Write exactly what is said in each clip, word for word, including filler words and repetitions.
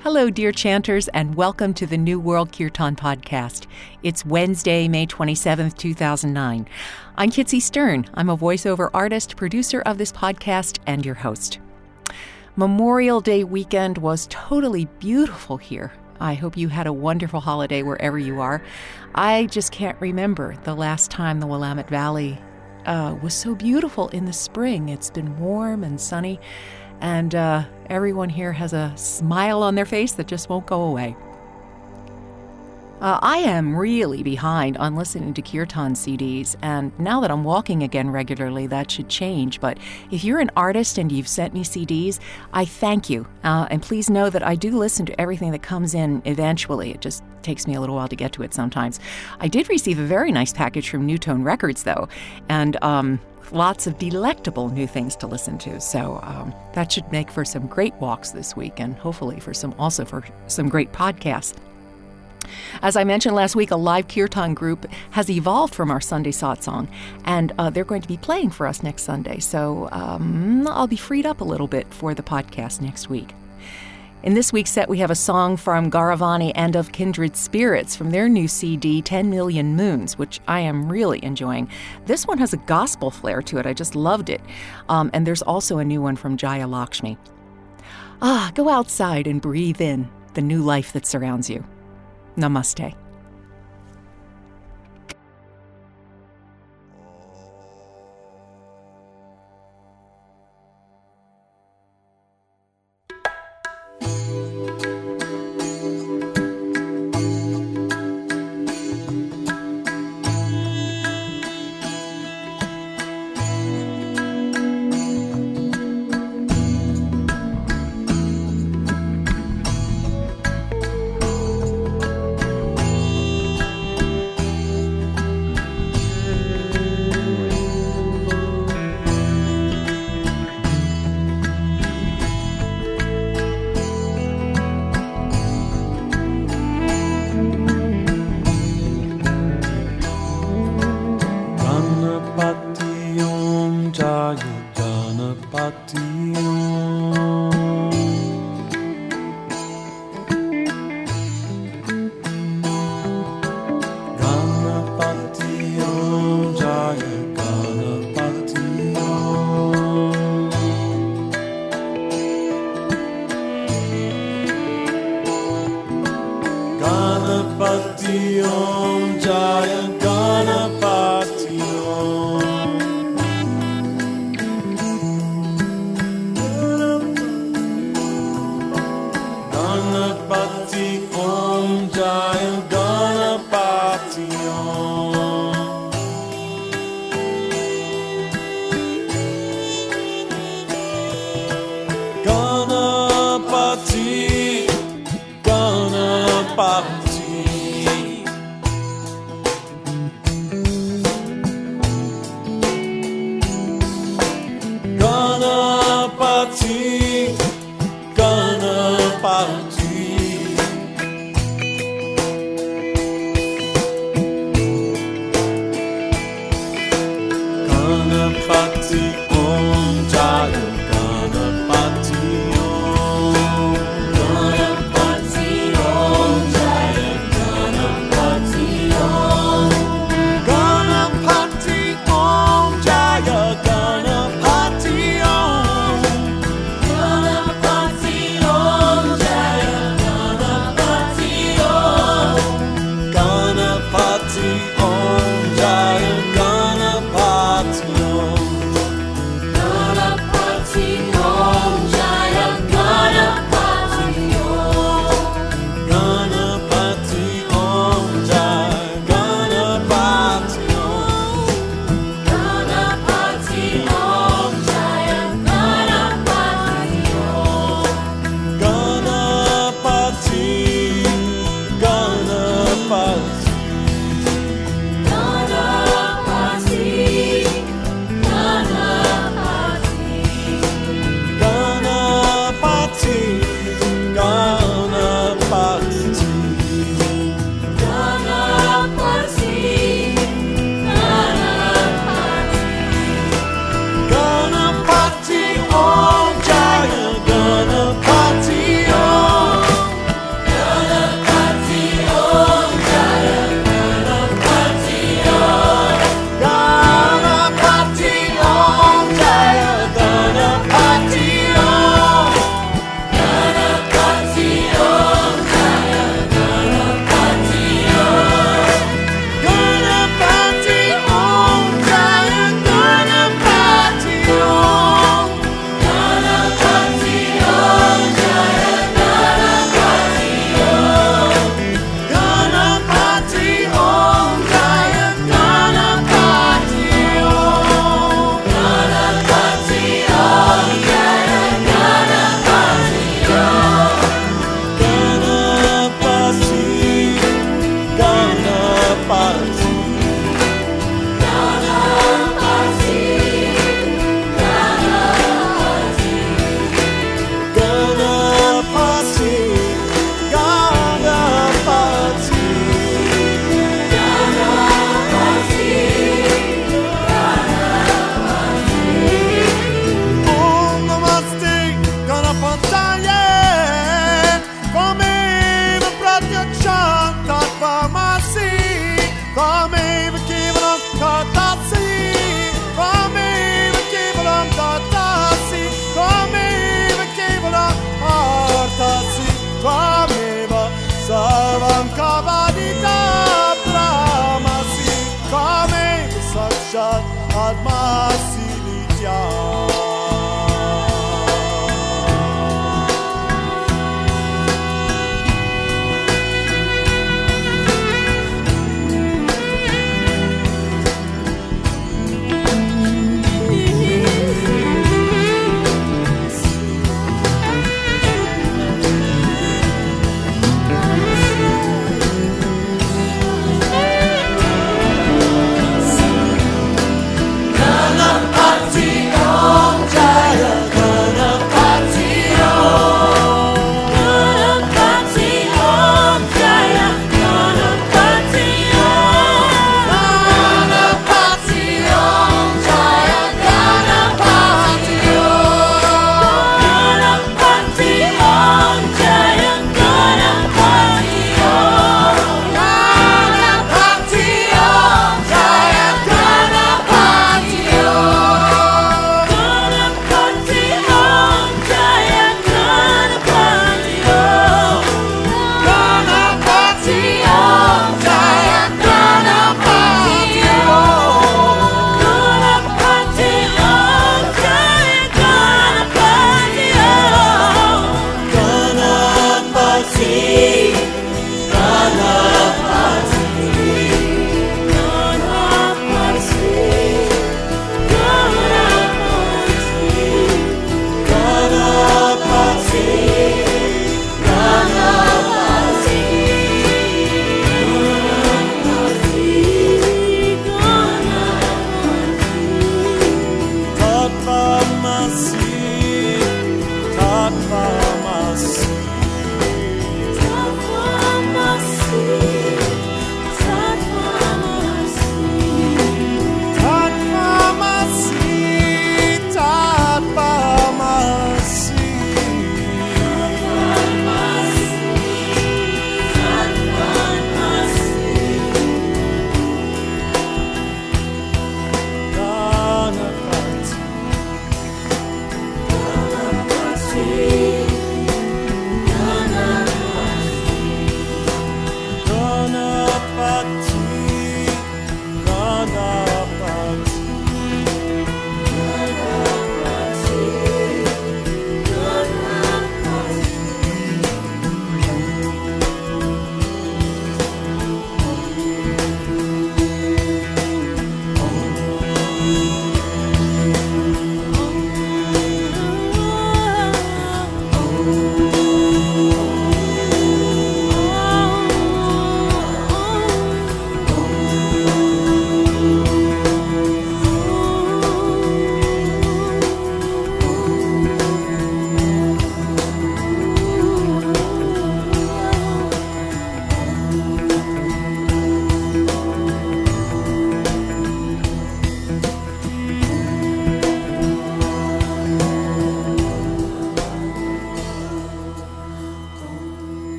Hello, dear chanters, and welcome to the New World Kirtan podcast. It's Wednesday, May twenty-seventh, two thousand nine. I'm Kitsy Stern. I'm a voiceover artist, producer of this podcast, and your host. Memorial Day weekend was totally beautiful here. I hope you had a wonderful holiday wherever you are. I just can't remember the last time the Willamette Valley uh, was so beautiful in the spring. It's been warm and sunny. And uh, everyone here has a smile on their face that just won't go away. Uh, I am really behind on listening to Kirtan C Ds, and now that I'm walking again regularly, that should change. But if you're an artist and you've sent me C Ds, I thank you. Uh, and please know that I do listen to everything that comes in eventually. It just takes me a little while to get to it sometimes. I did receive a very nice package from New Tone Records, though, and um, lots of delectable new things to listen to. So um, that should make for some great walks this week, and hopefully for some also for some great podcasts. As I mentioned last week, a live Kirtan group has evolved from our Sunday Satsang, and uh, they're going to be playing for us next Sunday. So um, I'll be freed up a little bit for the podcast next week. In this week's set, we have a song from Garavani and of Kindred Spirits from their new C D, ten million Moons, which I am really enjoying. This one has a gospel flair to it. I just loved it. Um, and there's also a new one from Jaya Lakshmi. Ah, go outside and breathe in the new life that surrounds you. Namaste.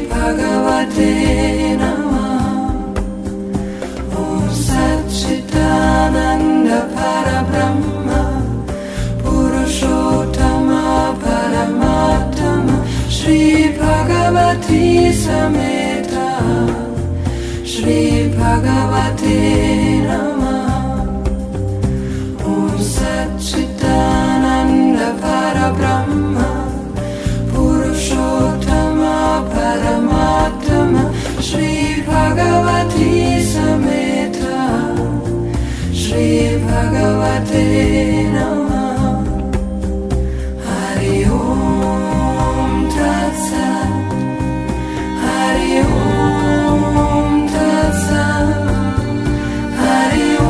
Bhagavate Namaha. Om Satchitananda Parabrahma Purushottama Paramatama Shri Bhagavati Sameta Shri Bhagavate Namaha. Om Satchitananda Parabrahma Purushottama Paramatama Shri Bhagavati Sameta Shri Bhagavate Namaha. Hari Om Tat Sat. Hari Om Tat Sat. Hari Om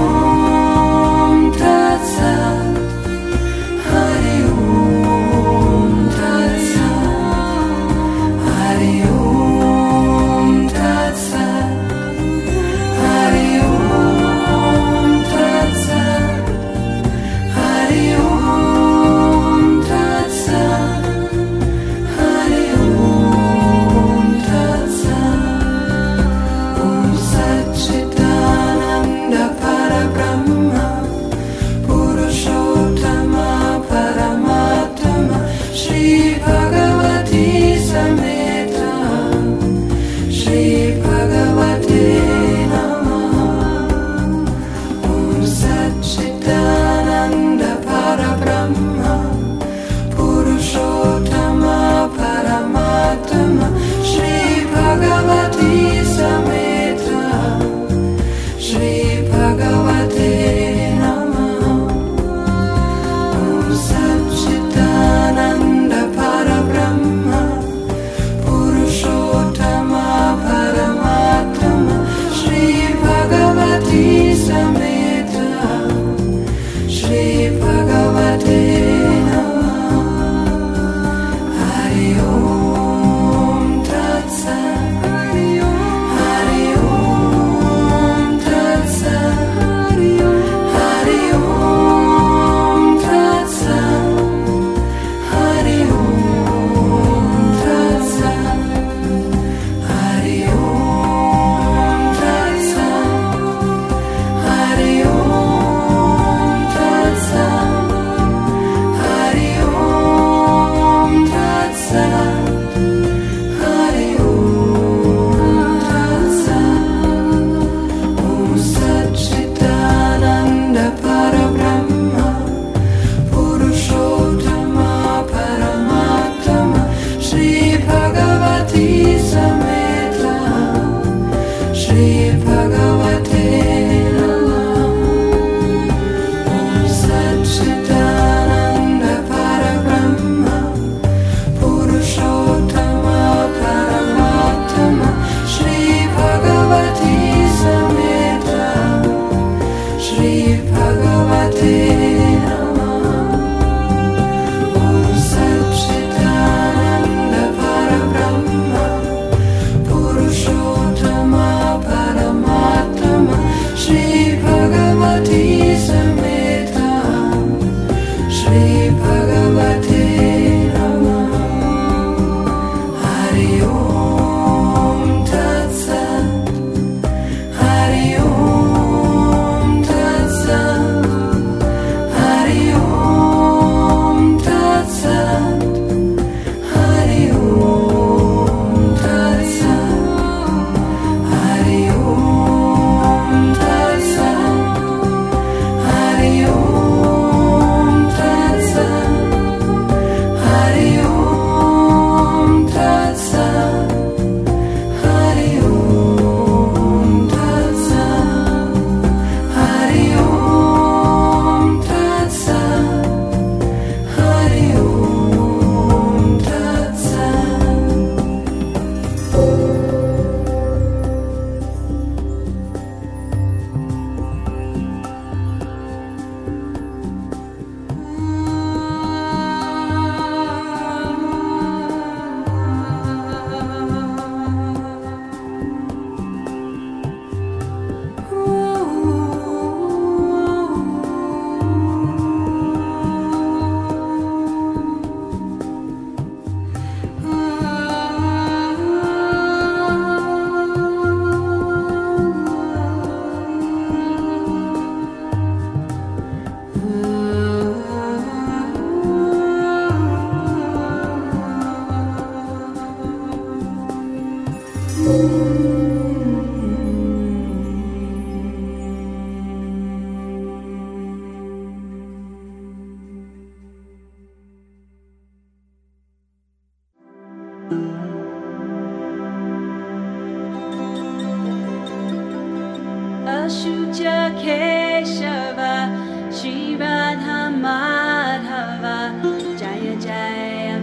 Ashuja Keshava Shri Radha Madhava Jaya Jaya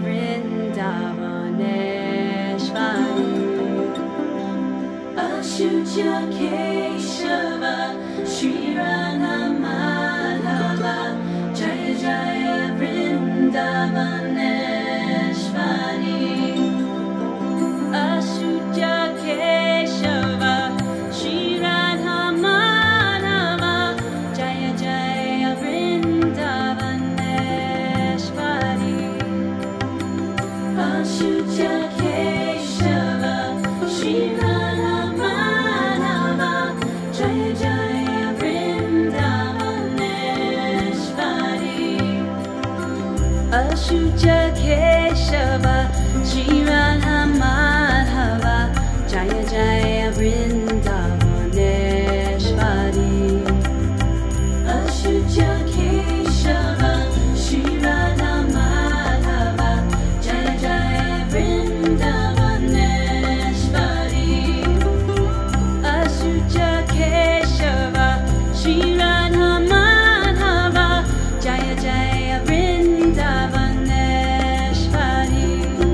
Vrindavaneshwari Ashuja Keshava Shri Radha Madhava Jaya Jaya Vrindavaneshwari Ashuja Keshava Shri Radha Madhava Jaya Jaya Vrindavaneshwari Ashuja Keshava Shri Radha Madhava Jaya Jaya Vrindavaneshwari Ashuja Keshava Shri Radha Madhava Jaya Jaya Vrindavaneshwari Ashuja Keshava Shri Radha Madhava Jaya Jaya Vrindavaneshwari Ashuja Keshava Shri Radha Madhava Jaya Jaya Vrindavaneshwari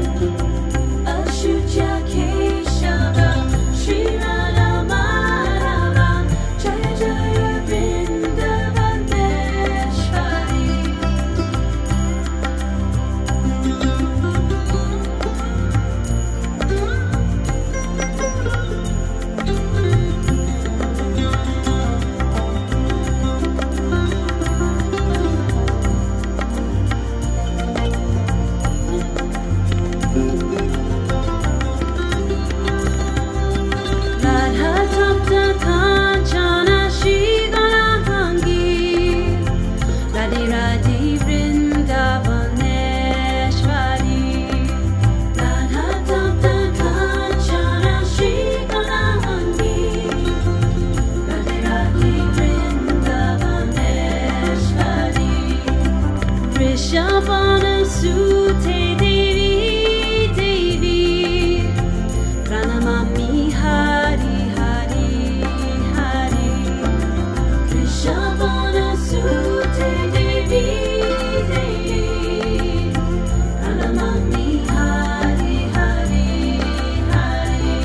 Ashuja Keshava Shri Radha Madhava Jaya Jaya Vrindavaneshwari Radha Tapta Kanchana Shri Ganahangi Radhe Radhe Vrindavaneshwari Radha Tapta Kanchana Shri Ganahangi Radhe Radhe Vrindavaneshwari Rishabhana Sute Devi Devi Pranamami Hari Hari Hari Rishabhana Sute Devi Devi Pranamami Hari Hari Hari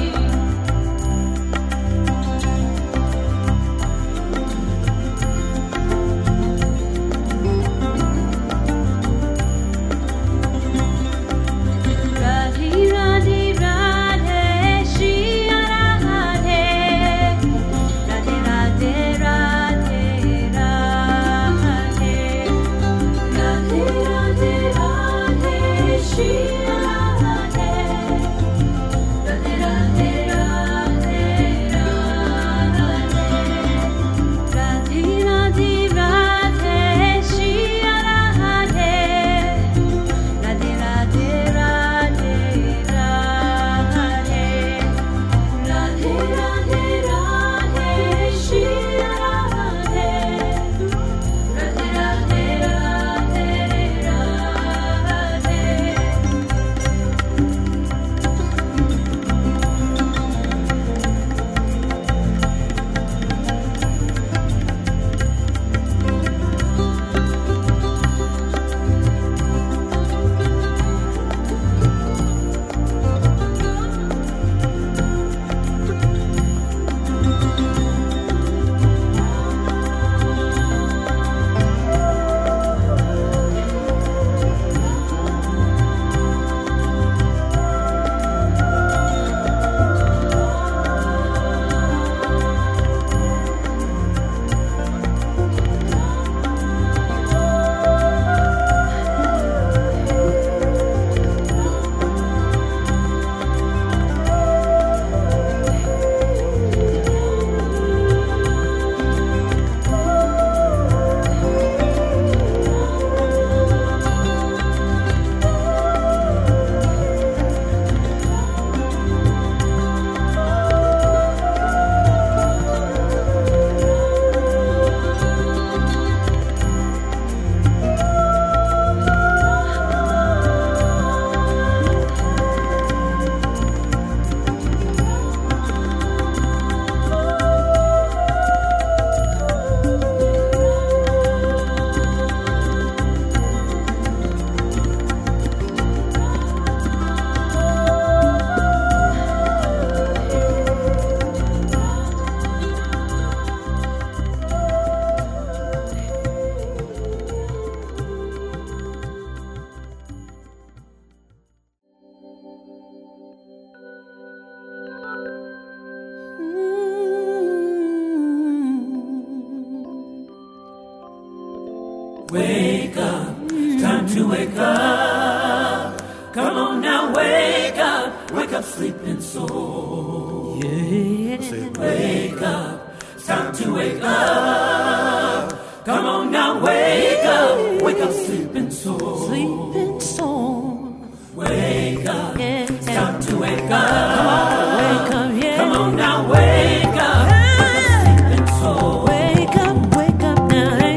Wake up, time to wake up. Come on now, wake up, wake up, sleeping soul. Yeah. Say, wake up, time to wake up. Come on now, wake up, wake up, sleeping soul. Sleeping soul. Wake up, Yeah. it's time to wake up. Come on, wake up, yeah. Come on now, wake up, wake up, sleeping soul. Wake up, wake up now, hey.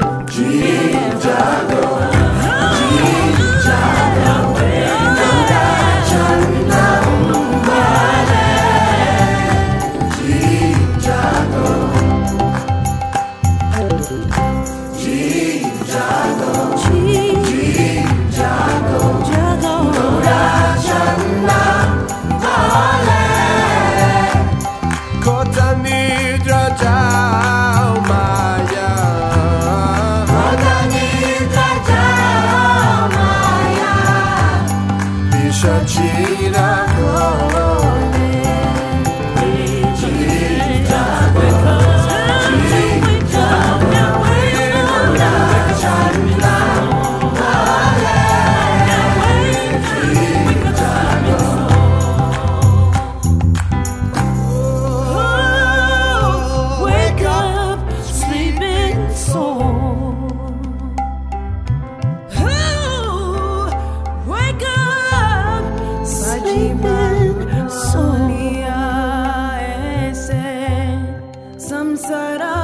Kota nidra jauh maya, kota nidra jauh maya, bisa cina kole, cina kole, cina kole, cina Wake up, sleeping soul. Oh, wake up, sleeping soul. Samsara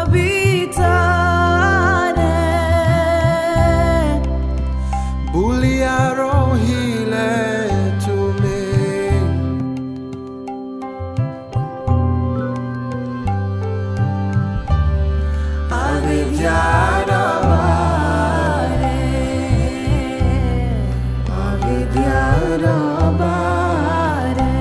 bitane, bulia rohile to me. Avidyana bare, avidyana bare.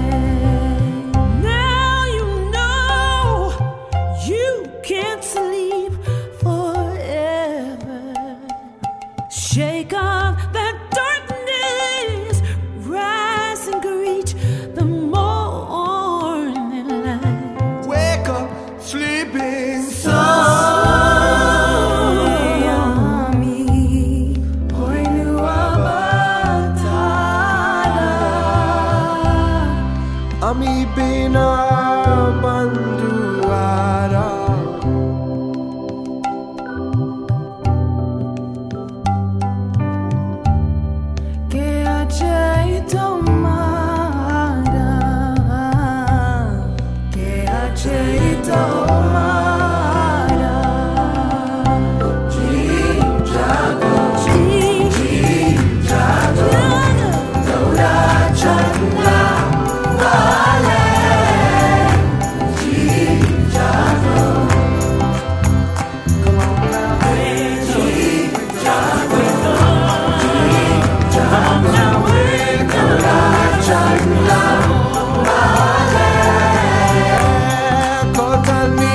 now you know you can't sleep forever. Shake off that darkness, rise and greet the morning light. Wake up, sleeping soul. Yummy, Ami bina banduara, que aceito mara, que aceito mara. Jinjago, Jinjago, Gaura Chanda, Wale, Jinjago. Come on now, Jinjago, Jinjago, Gaura Chanda, Wale, Kota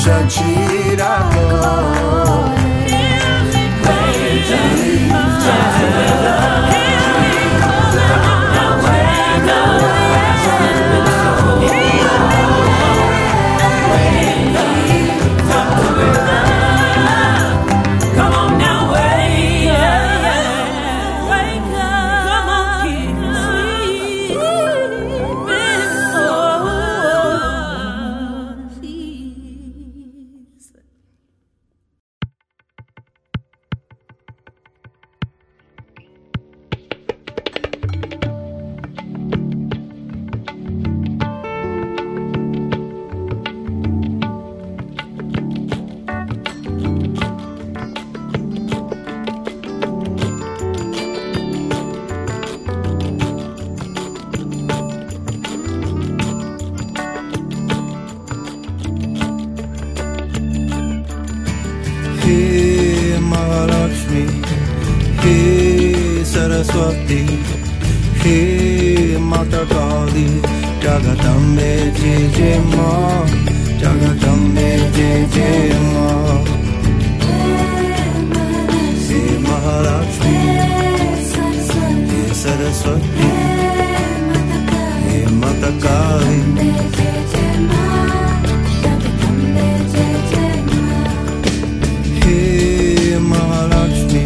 Saraswati, He Mata Kali, Jagatambe Jai Jai Ma, Jagatambe Jai Jai Ma. He Mahalakshmi, He Saraswati, He Mata Kali, He Mahalakshmi,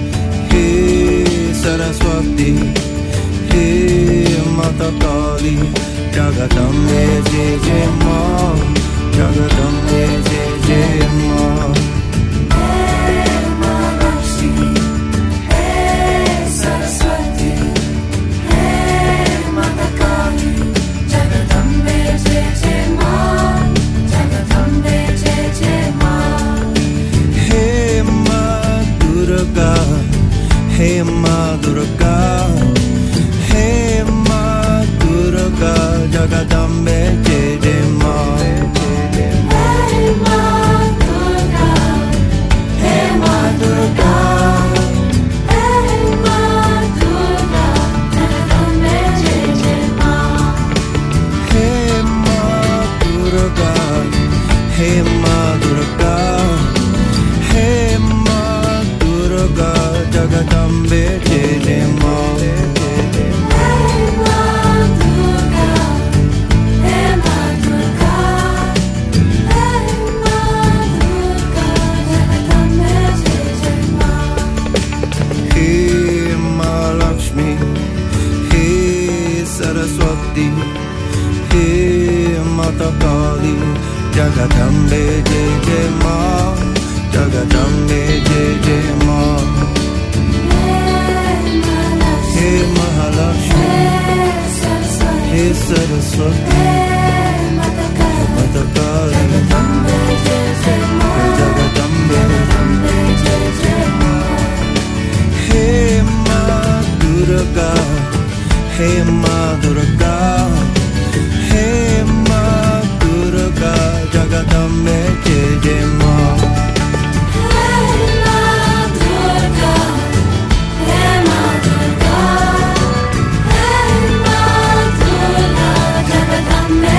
Saraswati, He Mata Kali, Jagatambe Jai Jai Ma, Jagatambe Jai Jai Ma. Hey Mahalakshmi, Hey Saraswati, Hey Mata Kali, Jagatambe Jai Jai Ma, Jagatambe Jai Jai Ma. Hey Ma Durga, Hey Ma Durga, Hey Ma Durga, Jagatambe Jai Jai Ma. Hey Ma Durga, Hey Ma Durga, Hey Ma Durga, Jagatambe Jai Jai Ma. Hey Ma Durga, Hey Ma Durga, Hey Ma Durga, Jagatambe Jai Jai Ma. Hey Ma Durga, Hey Ma Durga, Hey Ma Durga, Jagatambe Jai Jai Ma. Hey Mahalakshmi, Hey Saraswati, Hey Mata Kali, Jagatambe Jai Jai Ma, Jagatambe Jai Jai Ma. Hey Mahalakshmi, Hey Saraswati, Hey Mata Kali, Hey Jagatambe, Hey Ma Durga, Hey Ma Durga, Hey Ma Durga, Jagatambe Jai Jai Ma. Hey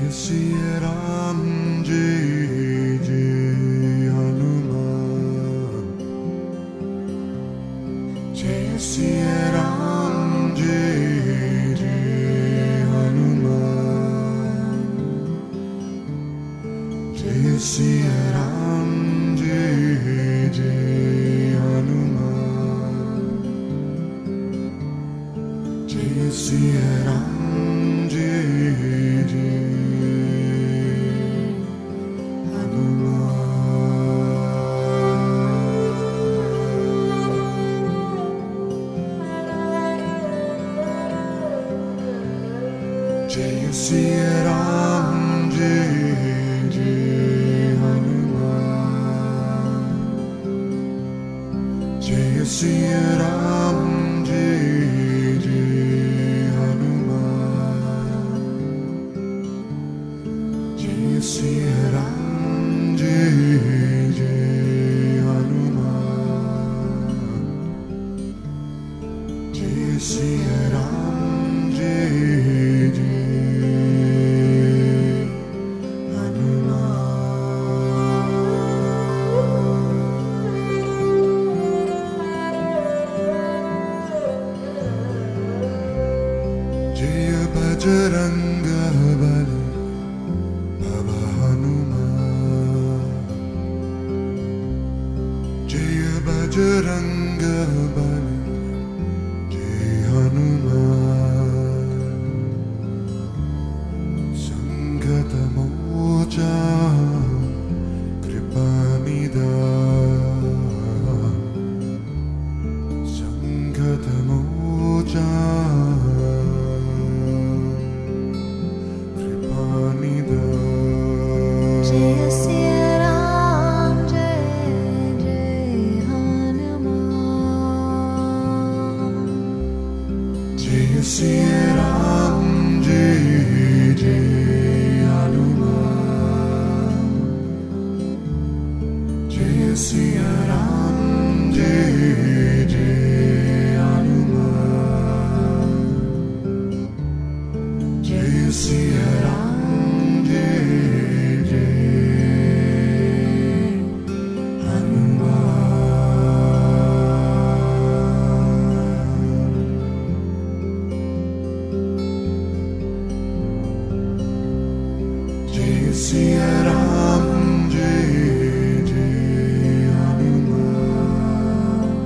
Siya Ram जय जय हनुमान जय सिया राम जय जय हनुमान जय सिया राम जय जय हनुमान जय सिया राम जय जय जय सिया राम जय जय हनुमान जय सिया राम जय जय हनुमान जय सिया राम जय जय हनुमान जय सिया राम जय बजरंग बली बाबा हनुमान जय बजरंग बली जय हनुमान संकट मोचन कृपा निधान संकट मोचन सिया राम जय जय हनुमान जय सिया राम जय जय हनुमान जय सिया राम जय जय सिया राम जय जय हनुमान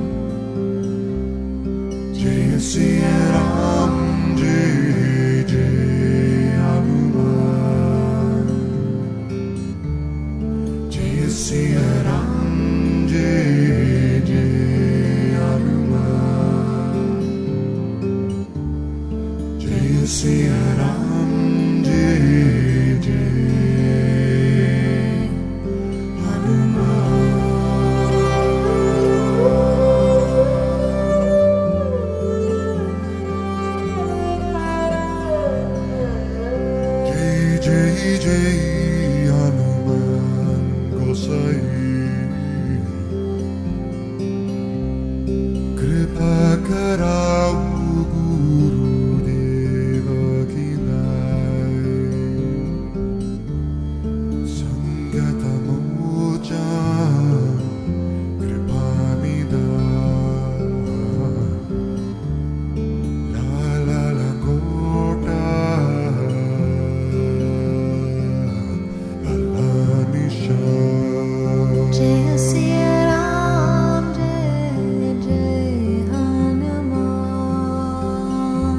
जय सिया राम जय जय हनुमान जय सिया राम जय जय हनुमान जय सिया राम जय जय जय हनुमान गोसाई कृपा कराओ गुरुदेव की नाई संगत मोचन कृपा निधान लाला लंगोटा जय सिया राम जय जय हनुमान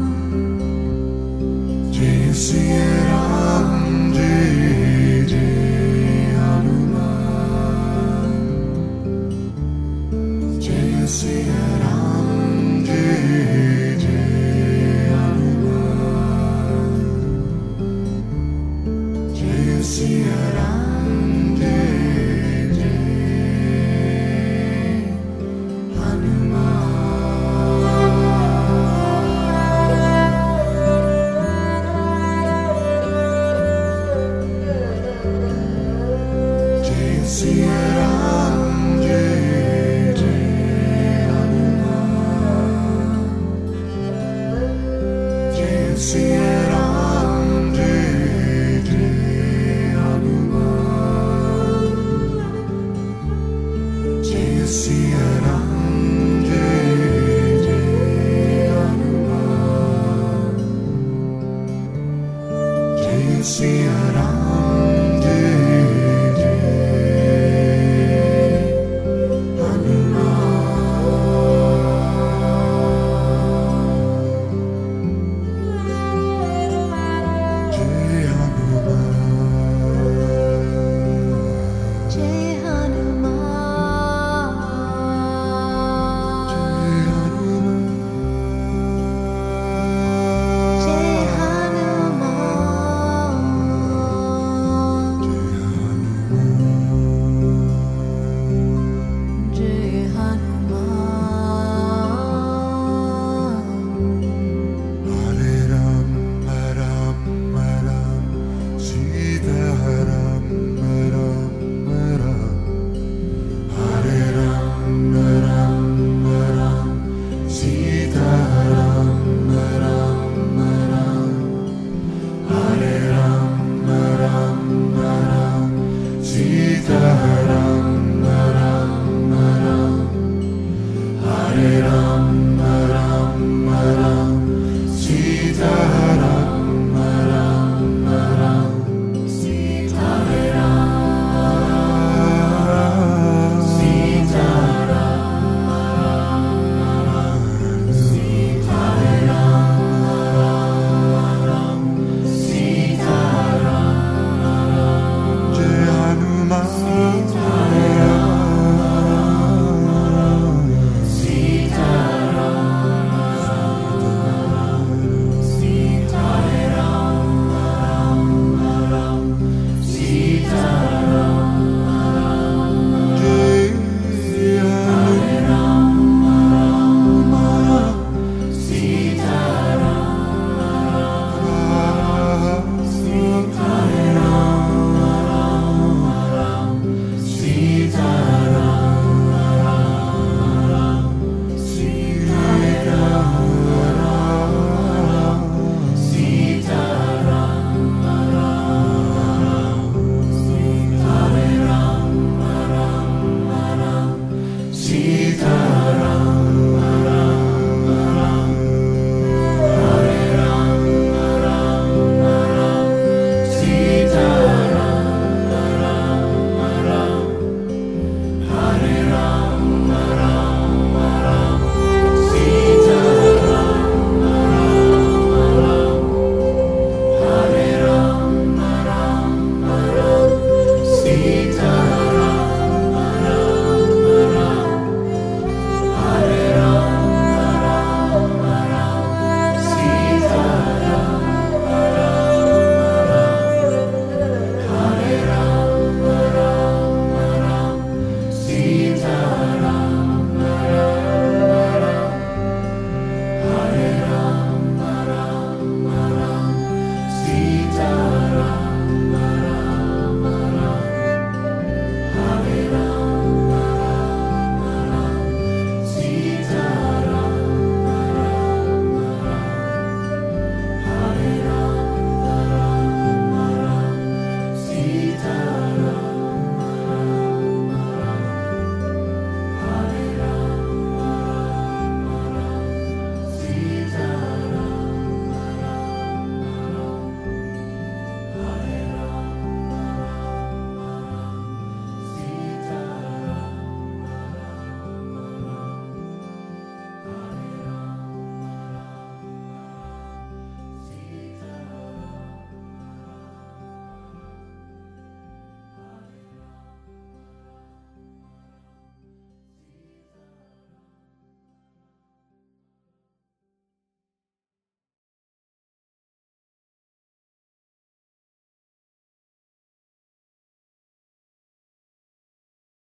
जय सिया राम जय जय हनुमान जय सिया राम जय जय हनुमान जय सिया राम जय सिया राम जय जय हनुमान जय सिया